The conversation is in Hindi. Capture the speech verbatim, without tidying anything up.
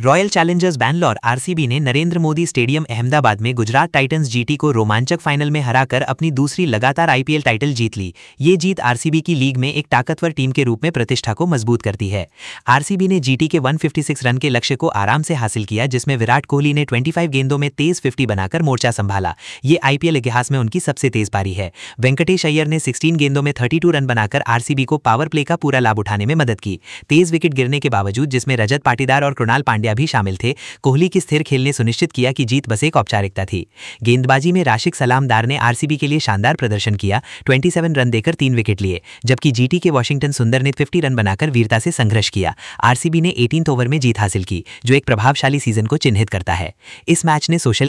रॉयल चैलेंजर्स बैंगलोर आरसीबी ने नरेंद्र मोदी स्टेडियम अहमदाबाद में गुजरात टाइटंस जीटी को रोमांचक फाइनल में हराकर अपनी दूसरी लगातार आईपीएल टाइटल जीत ली। ये जीत आरसीबी की लीग में एक ताकतवर टीम के रूप में प्रतिष्ठा को मजबूत करती है। आरसीबी ने जीटी के एक सौ छप्पन रन के लक्ष्य को आराम से हासिल किया, जिसमें विराट कोहली ने पच्चीस गेंदों में तेज पचास बनाकर मोर्चा संभाला। ये आईपीएल इतिहास में उनकी सबसे तेज पारी है। वेंकटेश अय्यर ने सोलह गेंदों में बत्तीस रन बनाकर आरसीबी को पावर प्ले का पूरा लाभ उठाने में मदद की। तेज विकेट गिरने के बावजूद, जिसमें रजत पाटीदार और कृणाल पांड्या भी शामिल थे, कोहली की स्थिर खेल ने सुनिश्चित किया कि जीत बस एक औपचारिकता थी। गेंदबाजी में राशिक सलामदार ने आरसीबी के लिए शानदार प्रदर्शन किया, सत्ताईस रन देकर तीन विकेट लिए, जबकि जीटी के वॉशिंगटन सुंदर ने पचास रन बनाकर वीरता से संघर्ष किया। आरसीबी ने अठारहवें ओवर में जीत हासिल की, जो एक प्रभावशाली सीजन को चिन्हित करता है। इस मैच ने सोशल